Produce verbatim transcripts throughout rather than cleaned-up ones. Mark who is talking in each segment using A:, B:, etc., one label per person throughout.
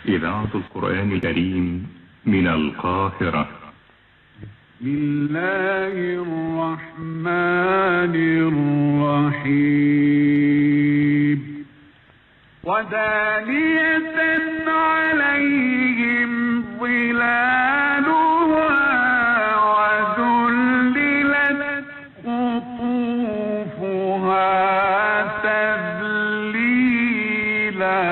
A: إذاعة القرآن الكريم من القاهرة.
B: بسم الله الرحمن الرحيم. ودانية عليهم ظلالها وذللت قطوفها تذليلا.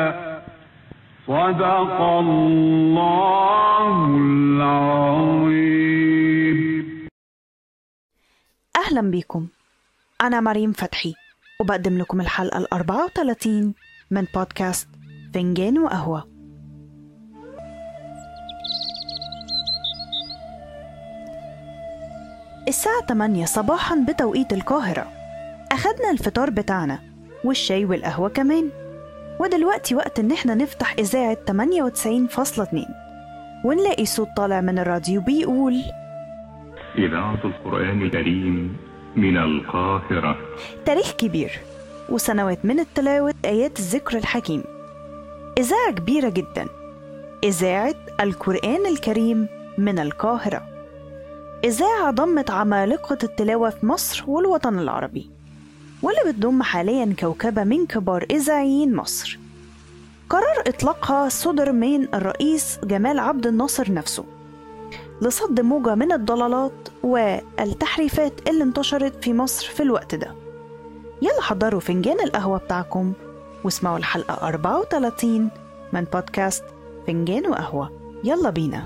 B: صدق الله العظيم.
C: أهلا بكم، أنا مريم فتحي وبقدم لكم الحلقة الأربعة وثلاثين من بودكاست فنجان وقهوة. الساعة ثمانية صباحا بتوقيت القاهرة. أخدنا الفطار بتاعنا والشاي والقهوة كمان، ودلوقتي وقت إن احنا نفتح إذاعة ثمانية وتسعين فاصلة اثنين ونلاقي صوت طالع من الراديو بيقول
A: إذاعة القرآن الكريم من القاهرة.
C: تاريخ كبير وسنوات من التلاوة آيات الذكر الحكيم. إذاعة كبيرة جدا، إذاعة القرآن الكريم من القاهرة. إذاعة ضمت عمالقة التلاوة في مصر والوطن العربي، واللي بتضم حاليا كوكبة من كبار إذاعيين مصر. قرار إطلاقها صدر من الرئيس جمال عبد الناصر نفسه لصد موجة من الضلالات والتحريفات اللي انتشرت في مصر في الوقت ده. يلا حضروا فنجان القهوة بتاعكم واسمعوا الحلقة أربعة وثلاثين من بودكاست فنجان وقهوة. يلا بينا.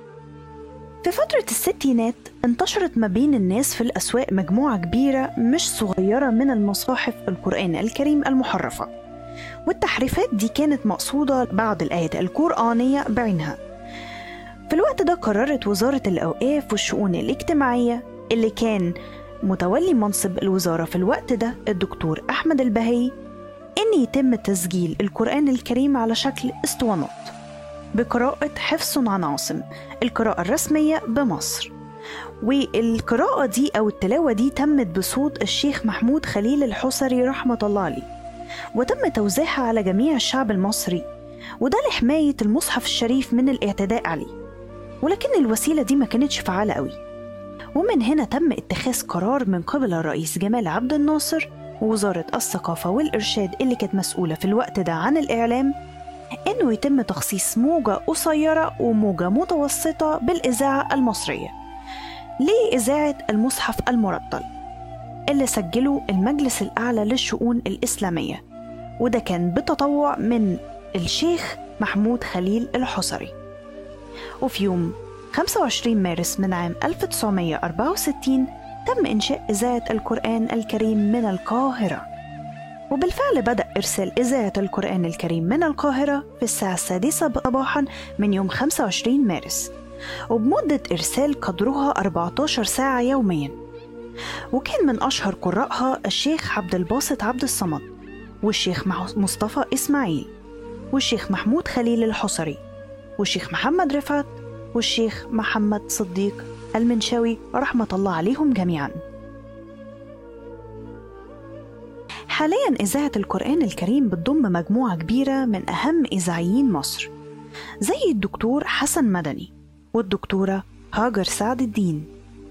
C: في فترة الستينات انتشرت ما بين الناس في الأسواق مجموعة كبيرة مش صغيرة من المصاحف القرآن الكريم المحرفة، والتحريفات دي كانت مقصودة بعض الآيات القرآنية بعينها. في الوقت ده قررت وزارة الأوقاف والشؤون الاجتماعية، اللي كان متولي منصب الوزارة في الوقت ده الدكتور أحمد البهي، إن يتم تسجيل القرآن الكريم على شكل اسطوانات بقراءة حفص عن عاصم، القراءة الرسمية بمصر. والقراءة دي أو التلاوة دي تمت بصوت الشيخ محمود خليل الحصري رحمة الله عليه، وتم توزيعها على جميع الشعب المصري، وده لحماية المصحف الشريف من الاعتداء عليه. ولكن الوسيلة دي ما كانتش فعالة قوي، ومن هنا تم اتخاذ قرار من قبل الرئيس جمال عبد الناصر ووزارة الثقافة والإرشاد اللي كانت مسؤولة في الوقت ده عن الإعلام، إنه يتم تخصيص موجة قصيرة وموجة متوسطة بالإذاعة المصرية لإذاعة المصحف المرتل اللي سجله المجلس الأعلى للشؤون الإسلامية، وده كان بتطوع من الشيخ محمود خليل الحصري. وفي يوم خمسة وعشرين مارس من عام ألف وتسعمية وأربعة وستين تم إنشاء إذاعة القرآن الكريم من القاهرة، وبالفعل بدأ إرسال إذاعة القرآن الكريم من القاهرة في الساعة السادسة صباحا من يوم خمسة وعشرين مارس، وبمدة إرسال قدرها أربعة عشر ساعة يوميا. وكان من أشهر قراءها الشيخ عبد الباسط عبد الصمد، والشيخ مصطفى إسماعيل، والشيخ محمود خليل الحصري، والشيخ محمد رفعت، والشيخ محمد صديق المنشاوي رحمة الله عليهم جميعا. حاليا إذاعة القرآن الكريم بتضم مجموعة كبيرة من أهم إذاعيين مصر، زي الدكتور حسن مدني والدكتورة هاجر سعد الدين.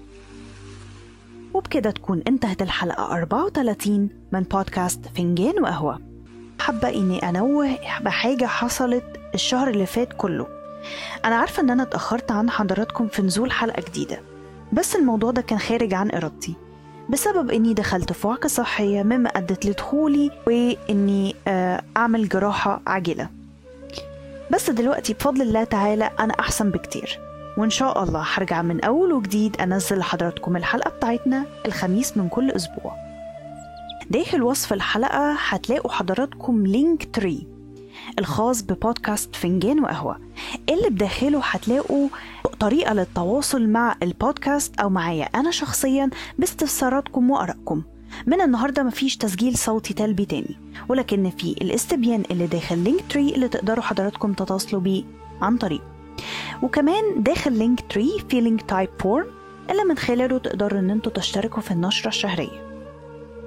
C: وبكده تكون انتهت الحلقة أربعة وثلاثين من بودكاست فنجان وقهوة. حابة إني أنوه بحاجة حصلت الشهر اللي فات كله. أنا عارفة إن أنا اتأخرت عن حضراتكم في نزول حلقة جديدة، بس الموضوع ده كان خارج عن إرادتي بسبب إني دخلت في وعكة صحية مما أدت لدخولي وإني أعمل جراحة عاجلة. بس دلوقتي بفضل الله تعالى أنا أحسن بكتير، وإن شاء الله هرجع من أول وجديد أنزل لحضراتكم الحلقة بتاعتنا الخميس من كل أسبوع. داخل وصف الحلقة هتلاقوا حضراتكم لينك تري الخاص ببودكاست فنجان وقهوة، اللي بداخله هتلاقوا طريقة للتواصل مع البودكاست أو معايا أنا شخصيا باستفساراتكم وآرائكم. من النهاردة مفيش تسجيل صوتي تلبي تاني، ولكن في الاستبيان اللي داخل لينك تري اللي تقدروا حضراتكم تتواصلوا بيه عن طريق. وكمان داخل لينك تري في لينك تايب فورم اللي من خلاله تقدروا ان انتوا تشتركوا في النشرة الشهرية.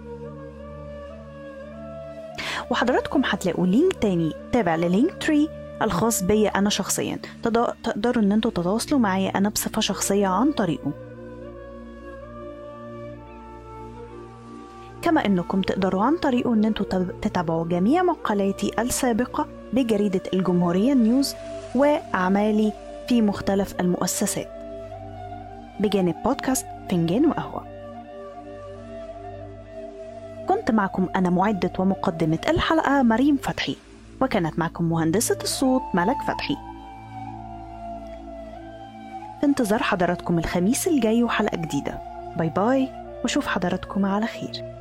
C: وحضراتكم هتلاقوا لينك تاني تابع للينك تري الخاص بي أنا شخصيا، تقدروا أن انتوا تتواصلوا معايا أنا بصفة شخصية عن طريقه. كما أنكم تقدروا عن طريقه أن انتوا تتابعوا جميع مقالاتي السابقة بجريدة الجمهورية نيوز وأعمالي في مختلف المؤسسات بجانب بودكاست فنجان وقهوة. كنت معكم أنا معدة ومقدمة الحلقة مريم فتحي، وكانت معكم مهندسة الصوت ملك فتحي. في انتظار حضراتكم الخميس الجاي وحلقة جديدة. باي باي، وشوف حضراتكم على خير.